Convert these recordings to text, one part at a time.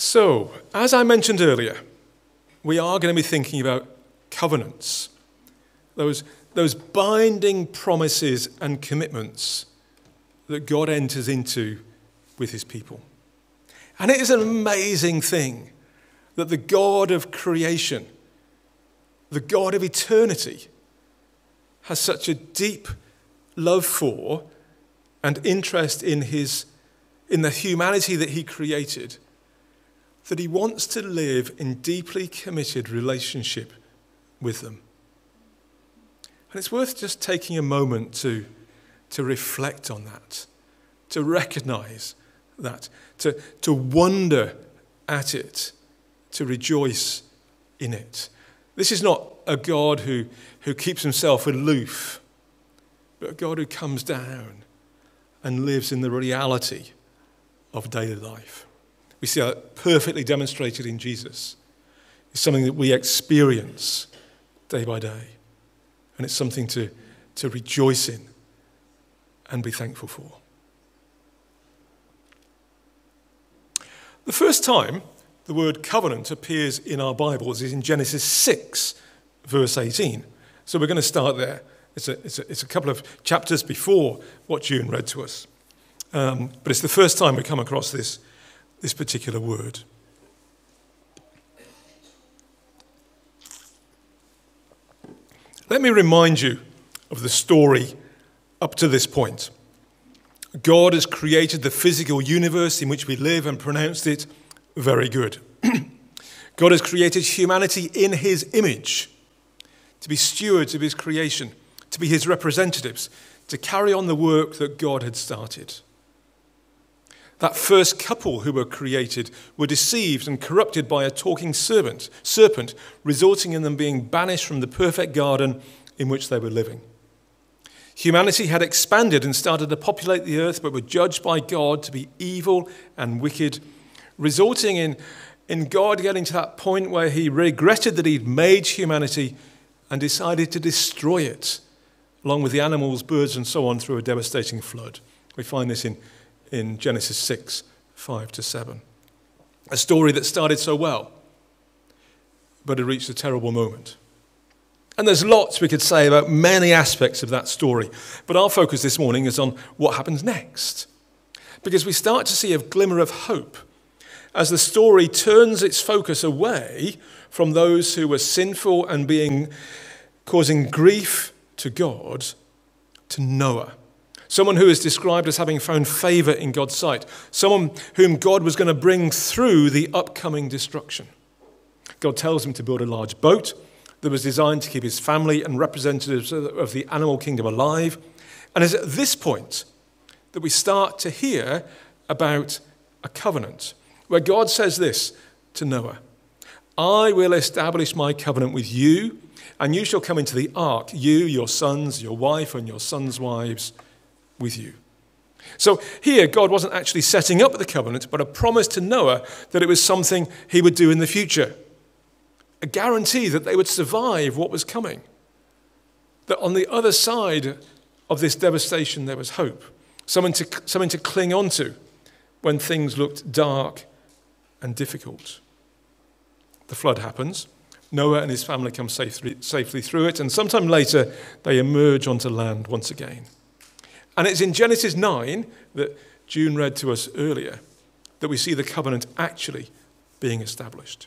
So, as I mentioned earlier, we are going to be thinking about covenants, those binding promises and commitments that God enters into with his people. And it is an amazing thing that the God of creation, the God of eternity, has such a deep love for and interest in the humanity that he created, that he wants to live in deeply committed relationship with them. And it's worth just taking a moment to reflect on that, to recognize that, to wonder at it, to rejoice in it. This is not a God who keeps himself aloof, but a God who comes down and lives in the reality of daily life. We see that perfectly demonstrated in Jesus. It's something that we experience day by day. And it's something to rejoice in and be thankful for. The first time the word covenant appears in our Bibles is in Genesis 6, verse 18. So we're going to start there. It's a couple of chapters before what June read to us. But it's the first time we come across this particular word. Let me remind you of the story up to this point. God has created the physical universe in which we live and pronounced it very good. God has created humanity in his image to be stewards of his creation, to be his representatives, to carry on the work that God had started. That first couple who were created were deceived and corrupted by a talking serpent, resulting in them being banished from the perfect garden in which they were living. Humanity had expanded and started to populate the earth, but were judged by God to be evil and wicked, resulting in God getting to that point where he regretted that he'd made humanity and decided to destroy it, along with the animals, birds, and so on, through a devastating flood. We find this in Genesis 6, 5-7. A story that started so well, but had reached a terrible moment. And there's lots we could say about many aspects of that story, but our focus this morning is on what happens next. Because we start to see a glimmer of hope as the story turns its focus away from those who were sinful and causing grief to God, to Noah. Someone who is described as having found favor in God's sight. Someone whom God was going to bring through the upcoming destruction. God tells him to build a large boat that was designed to keep his family and representatives of the animal kingdom alive. And it's at this point that we start to hear about a covenant, where God says this to Noah: I will establish my covenant with you, and you shall come into the ark, you, your sons, your wife, and your sons' wives, with you. So here, God wasn't actually setting up the covenant, but a promise to Noah that it was something he would do in the future. A guarantee that they would survive what was coming. That on the other side of this devastation, there was hope. Something to cling on to when things looked dark and difficult. The flood happens. Noah and his family come safely through it, and sometime later, they emerge onto land once again. And it's in Genesis 9 that June read to us earlier that we see the covenant actually being established.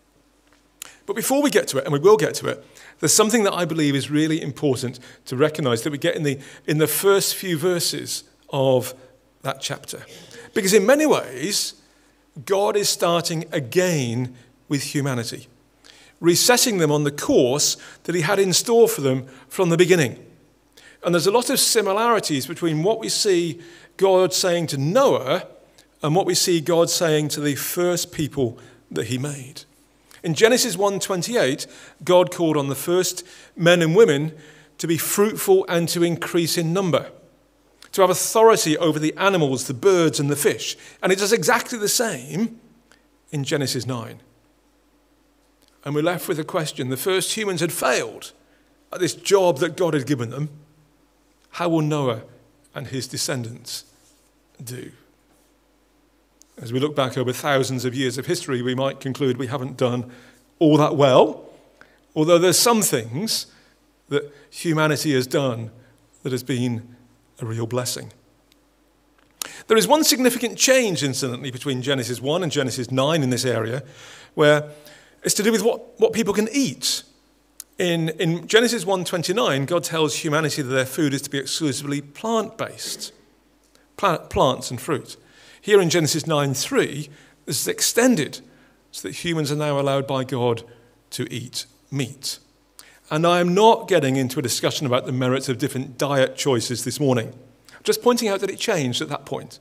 But before we get to it, and we will get to it, there's something that I believe is really important to recognize that we get in the first few verses of that chapter. Because in many ways, God is starting again with humanity, resetting them on the course that he had in store for them from the beginning. And there's a lot of similarities between what we see God saying to Noah and what we see God saying to the first people that he made. In Genesis 1:28, God called on the first men and women to be fruitful and to increase in number, to have authority over the animals, the birds, and the fish. And it does exactly the same in Genesis 9. And we're left with a question. The first humans had failed at this job that God had given them. How will Noah and his descendants do? As we look back over thousands of years of history, we might conclude we haven't done all that well, although there's some things that humanity has done that has been a real blessing. There is one significant change, incidentally, between Genesis 1 and Genesis 9 in this area, where it's to do with what people can eat. In Genesis 1:29, God tells humanity that their food is to be exclusively plant-based, plants and fruit. Here in Genesis 9:3, this is extended so that humans are now allowed by God to eat meat. And I am not getting into a discussion about the merits of different diet choices this morning. I'm just pointing out that it changed at that point.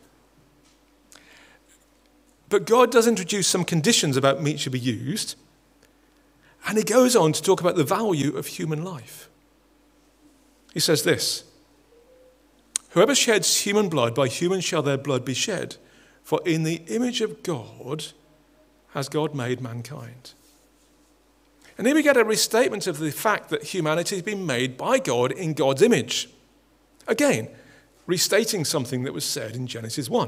But God does introduce some conditions about meat should be used, and he goes on to talk about the value of human life. He says this: "Whoever sheds human blood, by human shall their blood be shed. For in the image of God has God made mankind." And here we get a restatement of the fact that humanity has been made by God in God's image. Again, restating something that was said in Genesis 1.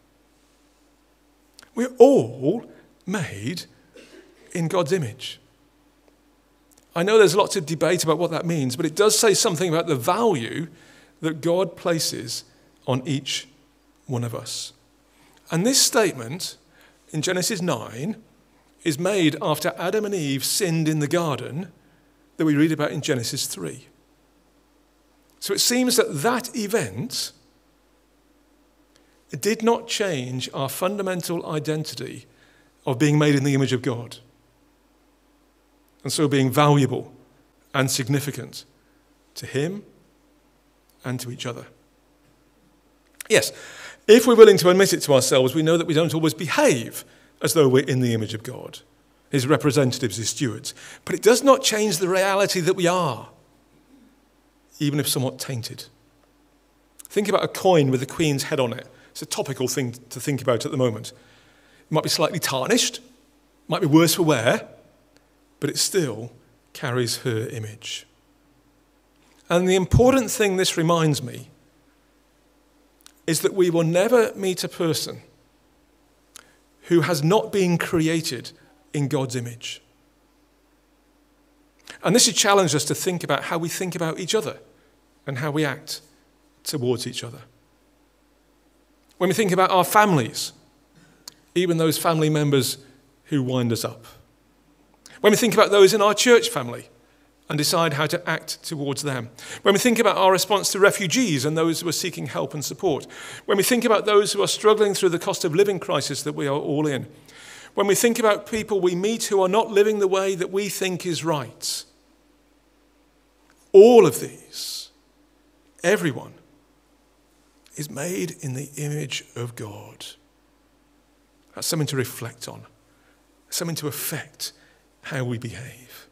We're all made in God's image. I know there's lots of debate about what that means, but it does say something about the value that God places on each one of us. And this statement in Genesis 9 is made after Adam and Eve sinned in the garden that we read about in Genesis 3. So it seems that that event did not change our fundamental identity of being made in the image of God, and so being valuable and significant to him and to each other. Yes, if we're willing to admit it to ourselves, we know that we don't always behave as though we're in the image of God, his representatives, his stewards. But it does not change the reality that we are, even if somewhat tainted. Think about a coin with the Queen's head on it. It's a topical thing to think about at the moment. It might be slightly tarnished, might be worse for wear, but it still carries her image. And the important thing this reminds me is that we will never meet a person who has not been created in God's image. And this should challenge us to think about how we think about each other and how we act towards each other. When we think about our families, even those family members who wind us up. When we think about those in our church family and decide how to act towards them. When we think about our response to refugees and those who are seeking help and support. When we think about those who are struggling through the cost of living crisis that we are all in. When we think about people we meet who are not living the way that we think is right. All of these, everyone, is made in the image of God. That's something to reflect on, something to affect how we behave.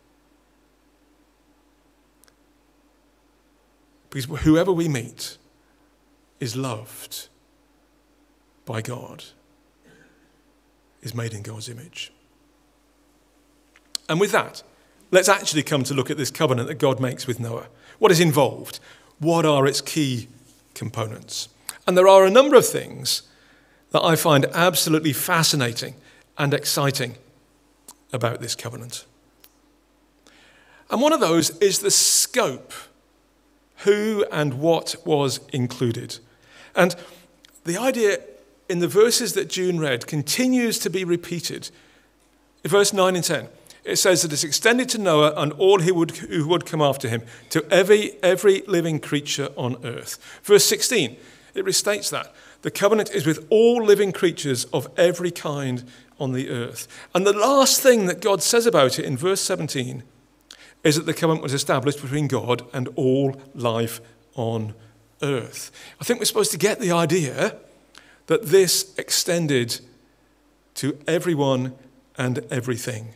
Because whoever we meet is loved by God, is made in God's image. And with that, let's actually come to look at this covenant that God makes with Noah. What is involved? What are its key components? And there are a number of things that I find absolutely fascinating and exciting about this covenant. And one of those is the scope, who and what was included. And the idea in the verses that June read continues to be repeated. In verse 9 and 10, it says that it's extended to Noah and all who would come after him, to every living creature on earth. Verse 16, it restates that. The covenant is with all living creatures of every kind on the earth. And the last thing that God says about it in verse 17 is that the covenant was established between God and all life on earth. I think we're supposed to get the idea that this extended to everyone and everything.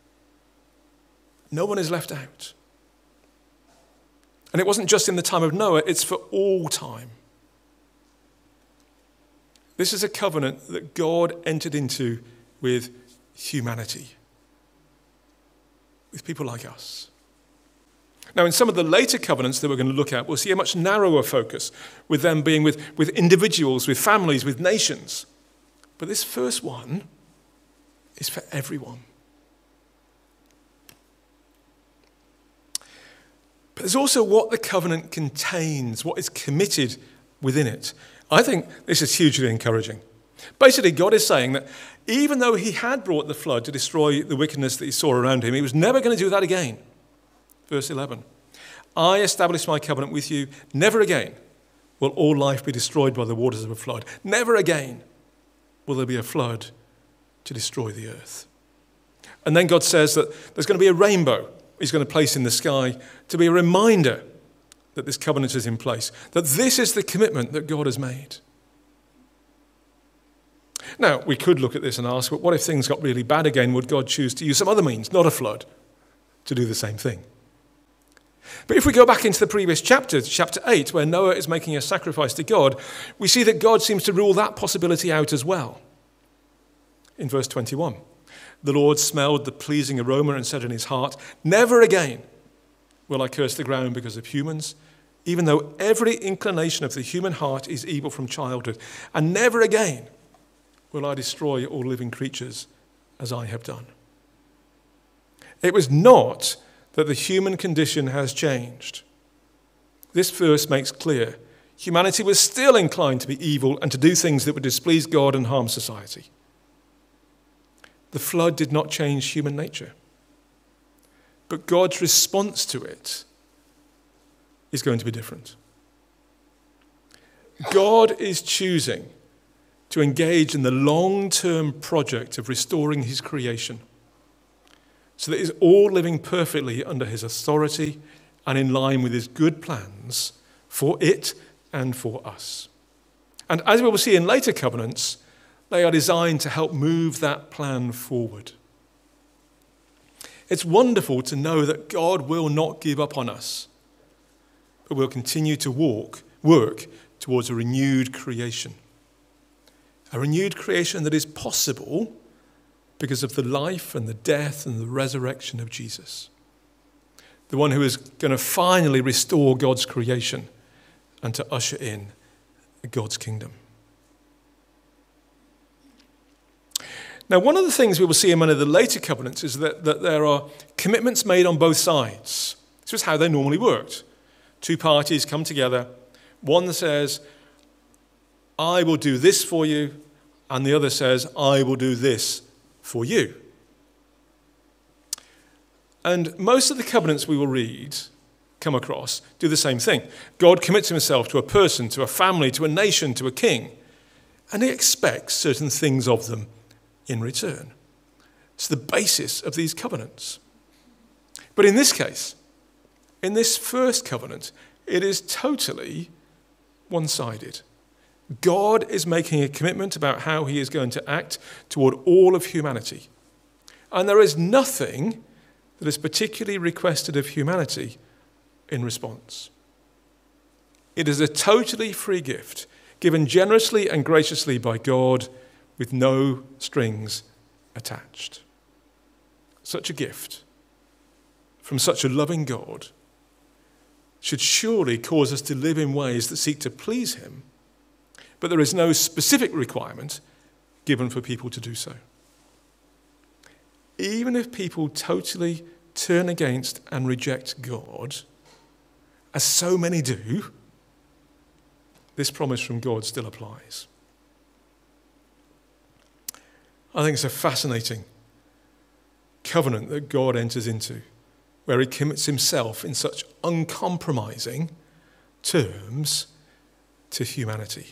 No one is left out. And it wasn't just in the time of Noah, it's for all time. This is a covenant that God entered into with humanity, with people like us. Now, in some of the later covenants that we're going to look at, we'll see a much narrower focus, with them being with individuals, with families, with nations. But this first one is for everyone. But there's also what the covenant contains, what is committed within it. I think this is hugely encouraging. Basically, God is saying that even though he had brought the flood to destroy the wickedness that he saw around him, he was never going to do that again. Verse 11, I establish my covenant with you. Never again will all life be destroyed by the waters of a flood. Never again will there be a flood to destroy the earth. And then God says that there's going to be a rainbow he's going to place in the sky to be a reminder that this covenant is in place, that this is the commitment that God has made. Now, we could look at this and ask, well, what if things got really bad again? Would God choose to use some other means, not a flood, to do the same thing? But if we go back into the previous chapter, chapter 8, where Noah is making a sacrifice to God, we see that God seems to rule that possibility out as well. In verse 21, the Lord smelled the pleasing aroma and said in his heart, never again will I curse the ground because of humans, even though every inclination of the human heart is evil from childhood, and never again will I destroy all living creatures as I have done. It was not that the human condition has changed. This verse makes clear humanity was still inclined to be evil and to do things that would displease God and harm society. The flood did not change human nature. But God's response to it is going to be different. God is choosing to engage in the long-term project of restoring his creation so that it's all living perfectly under his authority and in line with his good plans for it and for us. And as we will see in later covenants, they are designed to help move that plan forward. It's wonderful to know that God will not give up on us, but will continue to work towards a renewed creation. A renewed creation that is possible because of the life and the death and the resurrection of Jesus. The one who is going to finally restore God's creation and to usher in God's kingdom. Now, one of the things we will see in many of the later covenants is that there are commitments made on both sides. This was how they normally worked. Two parties come together. One says, I will do this for you, and the other says, I will do this for you. And most of the covenants we will come across, do the same thing. God commits himself to a person, to a family, to a nation, to a king, and he expects certain things of them in return. It's the basis of these covenants. But in this case, in this first covenant, it is totally one-sided. God is making a commitment about how he is going to act toward all of humanity. And there is nothing that is particularly requested of humanity in response. It is a totally free gift, given generously and graciously by God, with no strings attached. Such a gift from such a loving God should surely cause us to live in ways that seek to please him, but there is no specific requirement given for people to do so. Even if people totally turn against and reject God, as so many do, this promise from God still applies. I think it's a fascinating covenant that God enters into, where he commits himself in such uncompromising terms to humanity.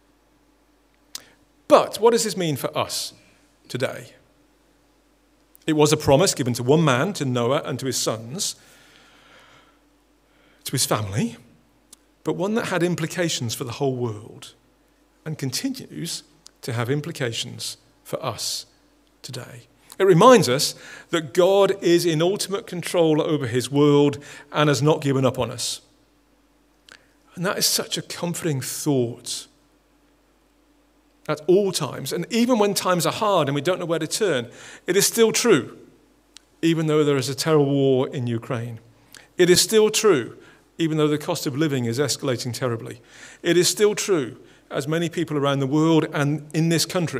But what does this mean for us today? It was a promise given to one man, to Noah, and to his sons, to his family, but one that had implications for the whole world and continues to have implications for us today. It reminds us that God is in ultimate control over his world and has not given up on us. And that is such a comforting thought at all times. And even when times are hard and we don't know where to turn, it is still true, even though there is a terrible war in Ukraine. It is still true, even though the cost of living is escalating terribly. It is still true, as many people around the world and in this country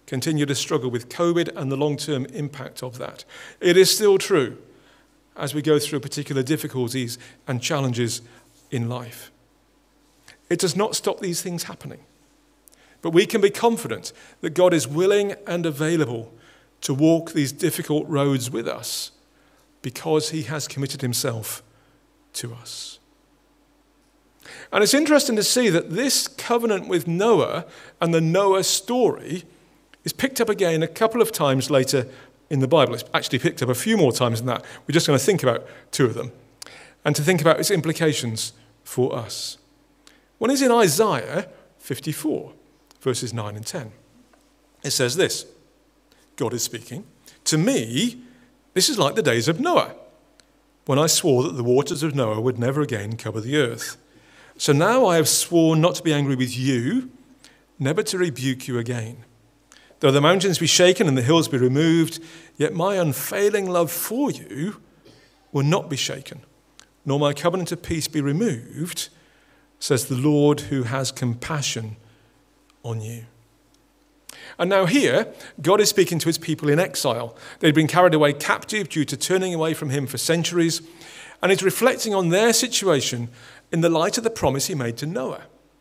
continue to struggle with COVID and the long-term impact of that. It is still true as we go through particular difficulties and challenges in life. It does not stop these things happening. But we can be confident that God is willing and available to walk these difficult roads with us because he has committed himself to us. And it's interesting to see that this covenant with Noah and the Noah story is picked up again a couple of times later in the Bible. It's actually picked up a few more times than that. We're just going to think about two of them and to think about its implications for us. One is in Isaiah 54, verses 9 and 10. It says this, God is speaking, "To me, this is like the days of Noah, when I swore that the waters of Noah would never again cover the earth. So now I have sworn not to be angry with you, never to rebuke you again. Though the mountains be shaken and the hills be removed, yet my unfailing love for you will not be shaken, nor my covenant of peace be removed, says the Lord who has compassion on you." And now here, God is speaking to his people in exile. They'd been carried away captive due to turning away from him for centuries, and he's reflecting on their situation in the light of the promise he made to Noah.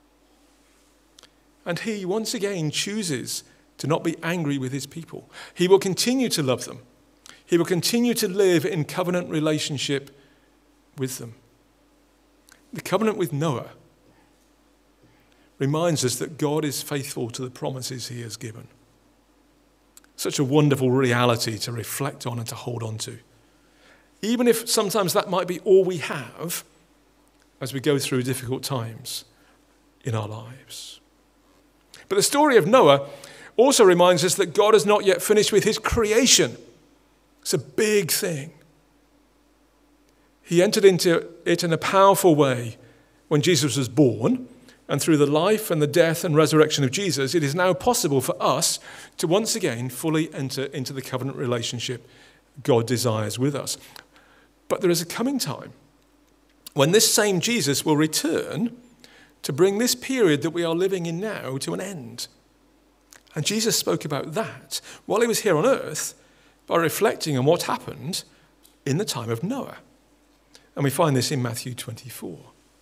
And he once again chooses to not be angry with his people. He will continue to love them. He will continue to live in covenant relationship with them. The covenant with Noah reminds us that God is faithful to the promises he has given. Such a wonderful reality to reflect on and to hold on to. Even if sometimes that might be all we have as we go through difficult times in our lives. But the story of Noah also reminds us that God has not yet finished with his creation. It's a big thing. He entered into it in a powerful way when Jesus was born, and through the life and the death and resurrection of Jesus, it is now possible for us to once again fully enter into the covenant relationship God desires with us. But there is a coming time when this same Jesus will return to bring this period that we are living in now to an end. And Jesus spoke about that while he was here on earth by reflecting on what happened in the time of Noah. And we find this in Matthew 24.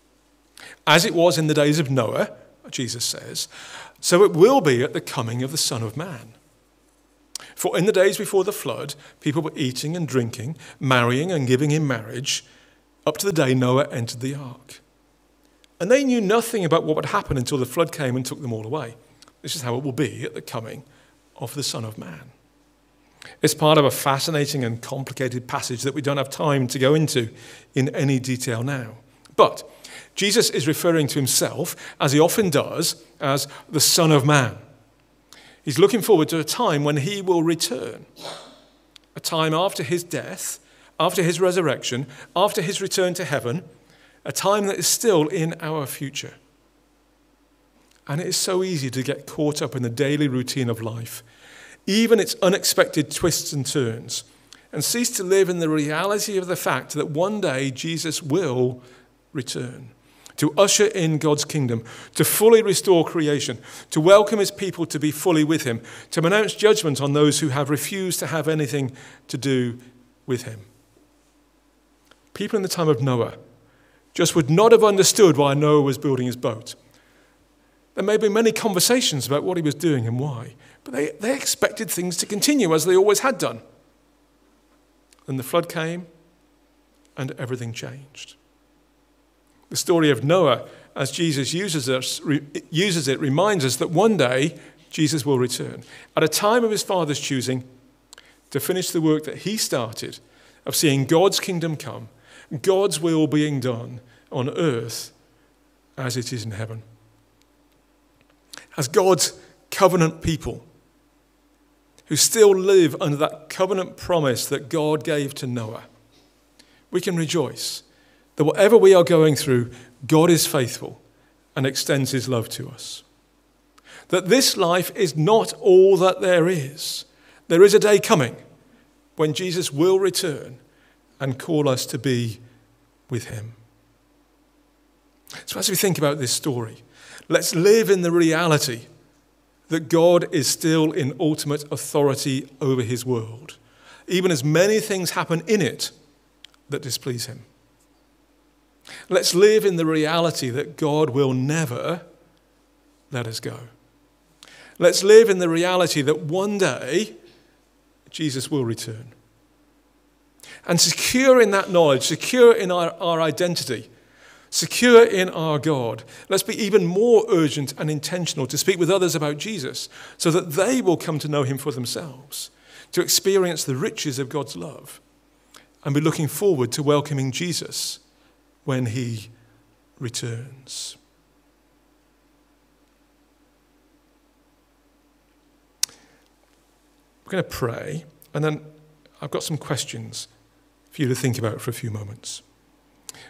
As it was in the days of Noah, Jesus says, so it will be at the coming of the Son of Man. For in the days before the flood, people were eating and drinking, marrying and giving in marriage, up to the day Noah entered the ark. And they knew nothing about what would happen until the flood came and took them all away. This is how it will be at the coming of the Son of Man. It's part of a fascinating and complicated passage that we don't have time to go into in any detail now. But Jesus is referring to himself, as he often does, as the Son of Man. He's looking forward to a time when he will return, a time after his death, after his resurrection, after his return to heaven, a time that is still in our future. And it is so easy to get caught up in the daily routine of life, even its unexpected twists and turns, and cease to live in the reality of the fact that one day Jesus will return to usher in God's kingdom, to fully restore creation, to welcome his people to be fully with him, to pronounce judgment on those who have refused to have anything to do with him. People in the time of Noah just would not have understood why Noah was building his boat. There may be many conversations about what he was doing and why, but they expected things to continue as they always had done. Then the flood came and everything changed. The story of Noah, as Jesus uses it, reminds us that one day Jesus will return at a time of his Father's choosing to finish the work that he started of seeing God's kingdom come, God's will being done on earth as it is in heaven. As God's covenant people who still live under that covenant promise that God gave to Noah, we can rejoice that whatever we are going through, God is faithful and extends his love to us. That this life is not all that there is. There is a day coming when Jesus will return and call us to be with him. So as we think about this story, let's live in the reality that God is still in ultimate authority over his world, even as many things happen in it that displease him. Let's live in the reality that God will never let us go. Let's live in the reality that one day Jesus will return. And secure in that knowledge, secure in our identity, secure in our God, let's be even more urgent and intentional to speak with others about Jesus so that they will come to know him for themselves, to experience the riches of God's love, and be looking forward to welcoming Jesus when he returns. We're going to pray, and then I've got some questions for you to think about for a few moments.